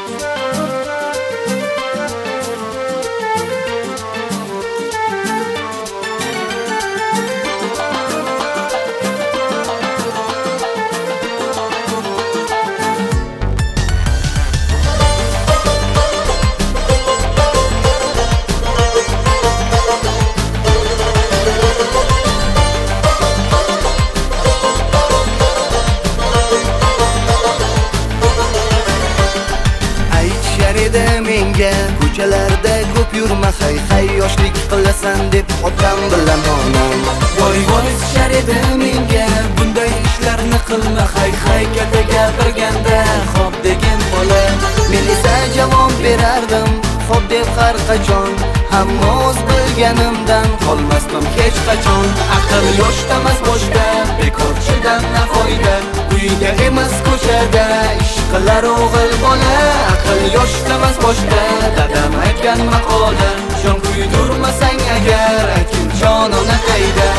Menga ko'chalarda ko'p yurma, hay yoshlik qilasan deb otam bilan onam voy deyishar edi menga, bunday ishlarni qilma, hay katta gapirganda xo'p degan bola. Men esa javob berardim xo'p deb har qachon, hamma o'z bilganimdan qolmasdim hech qachon. Aql yoshdamas boshda, bekorchidan na foyda, uyda emas ko'chada ish qilar o'g'il bola. Aql yoshdamas boshda, dadam aytgan maqola, jon kuydurmasang agar aytgin jonona qayda.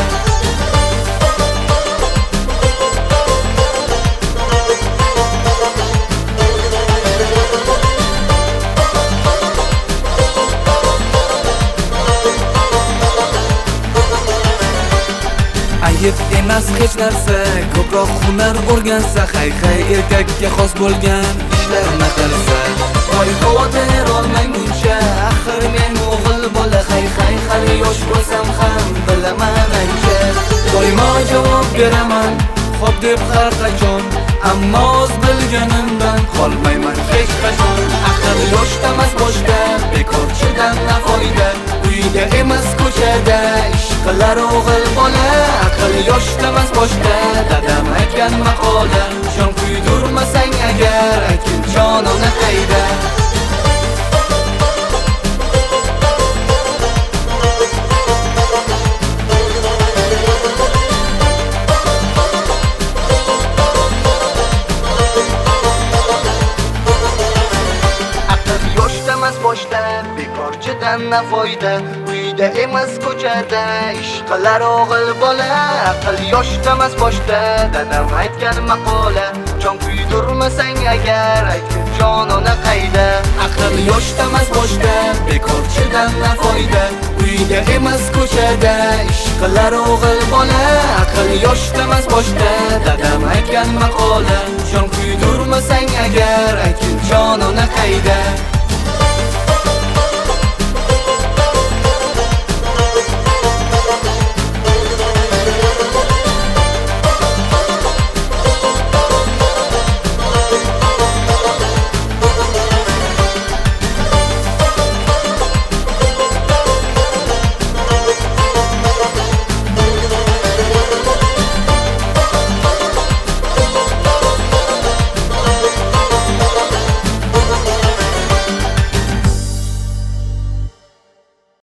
Ayib emas hech narsa, ko'proq hunar o'rgansa, hay erkakka xos bo'lgan ishlarni qilsa. Voy xavotir olmang buncha, axir men o'g'il bola, hay hali yosh bo'lsam ham bilaman ancha. Doimo javob beraman xo'p deb har qachon, ammo o'z bilganimdan qolmayman hech qachon. Aql yoshdamas boshda, bekorchidan na foyda, uyda emas ko'chada ish qilar o'g'il bola. Aql yoshdamas boshda, dadam aytgan maqola, jon kuydurmasang agar aytgin jonona qayda. Boshda bekorchidan na foyda, uyda emas ko'chada ish qilar o'g'il bola. Aql yoshdamas boshda, dadam aytgan maqola, jon kuydurmasang agar aytgin jonona qayda. Aql yoshdamas boshda, bekorchidan na foyda, uyda emas ko'chada ish qilar o'g'il bola. Aql yoshdamas boshda, dadam aytgan maqola, jon kuydurmasang agar aytgin jonona qayda.